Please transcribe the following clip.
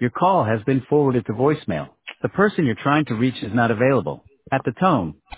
Your call has been forwarded to voicemail. The person you're trying to reach is not available. At the tone,